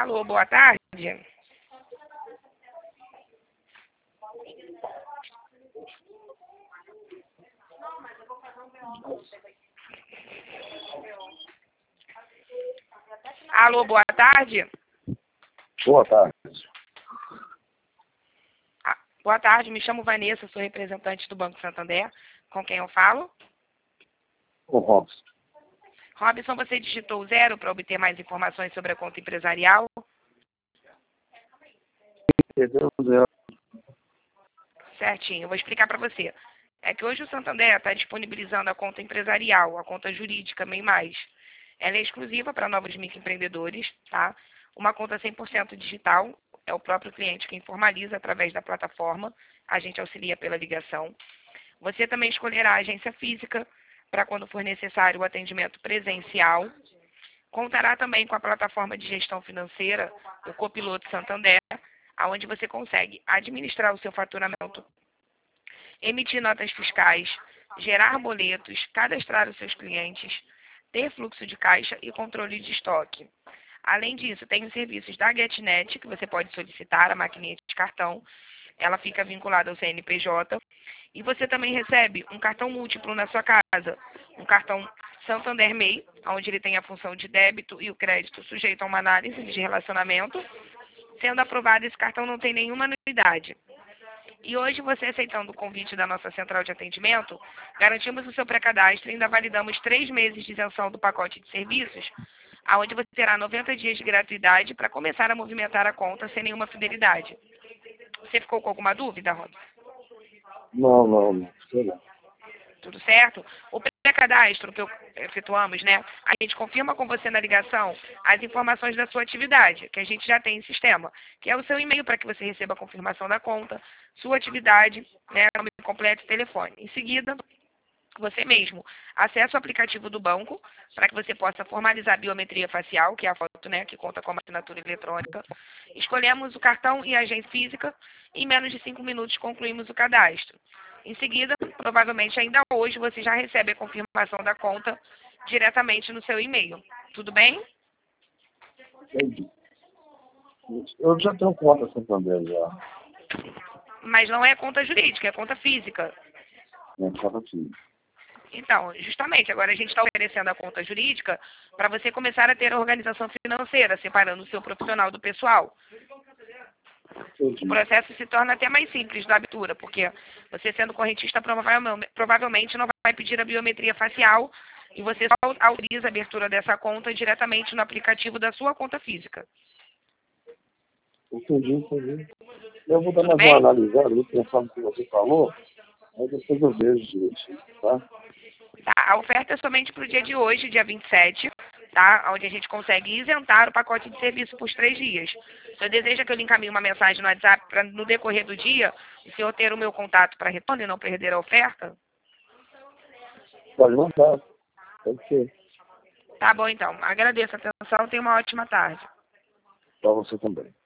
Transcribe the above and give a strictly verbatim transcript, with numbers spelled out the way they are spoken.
Alô, boa tarde. Alô, boa tarde. Boa tarde. Ah, boa tarde, me chamo Vanessa, sou representante do Banco Santander. Com quem eu falo? O Robson. Robson, você digitou zero para obter mais informações sobre a conta empresarial? Perdeu zero. Certinho, eu vou explicar para você. É que hoje o Santander está disponibilizando a conta empresarial, a conta jurídica MEI Mais. Ela é exclusiva para novos microempreendedores, tá? Uma conta cem por cento digital, é o próprio cliente quem formaliza através da plataforma, a gente auxilia pela ligação. Você também escolherá a agência física para quando for necessário o atendimento presencial. Contará também com a plataforma de gestão financeira, o Copiloto Santander, onde você consegue administrar o seu faturamento, emitir notas fiscais, gerar boletos, cadastrar os seus clientes, ter fluxo de caixa e controle de estoque. Além disso, tem os serviços da GetNet, que você pode solicitar, a maquininha de cartão. Ela fica vinculada ao C N P J. E você também recebe um cartão múltiplo na sua casa. Um cartão Santander MEI, onde ele tem a função de débito e o crédito sujeito a uma análise de relacionamento. Sendo aprovado, esse cartão não tem nenhuma anuidade. E hoje, você aceitando o convite da nossa central de atendimento, garantimos o seu pré-cadastro e ainda validamos três meses de isenção do pacote de serviços, onde você terá noventa dias de gratuidade para começar a movimentar a conta sem nenhuma fidelidade. Você ficou com alguma dúvida, Robson? Não, não, não. Sei lá. Tudo certo? O pré-cadastro que eu efetuamos, né? A gente confirma com você na ligação as informações da sua atividade, que a gente já tem em sistema, que é o seu e-mail para que você receba a confirmação da conta, sua atividade, né? Nome completo e telefone. Em seguida, você mesmo acessa o aplicativo do banco para que você possa formalizar a biometria facial, que é a foto, né, que conta com uma assinatura eletrônica. Escolhemos o cartão e a agência física e em menos de cinco minutos concluímos o cadastro. Em seguida, provavelmente ainda hoje, você já recebe a confirmação da conta diretamente no seu e-mail. Tudo bem? Entendi. Eu já tenho conta Santander já. Mas não é conta jurídica, é conta física. Minha conta física. Então, justamente, agora a gente está oferecendo a conta jurídica para você começar a ter a organização financeira, separando o seu profissional do pessoal. O processo se torna até mais simples da abertura, porque você sendo correntista provavelmente não vai pedir a biometria facial e você só autoriza a abertura dessa conta diretamente no aplicativo da sua conta física. Entendi, entendi. Eu vou dar Tudo mais bem? uma analisada, vou pensar no que você falou, aí depois eu vejo direitinho, tá? Tá? A oferta é somente para o dia de hoje, dia vinte e sete, tá? Onde a gente consegue isentar o pacote de serviço por três dias. O senhor deseja que eu lhe encaminhe uma mensagem no WhatsApp para, no decorrer do dia, o senhor ter o meu contato para retorno e não perder a oferta? Pode mandar, pode ser. Tá bom, então. Agradeço a atenção. Tenha uma ótima tarde. Para você também.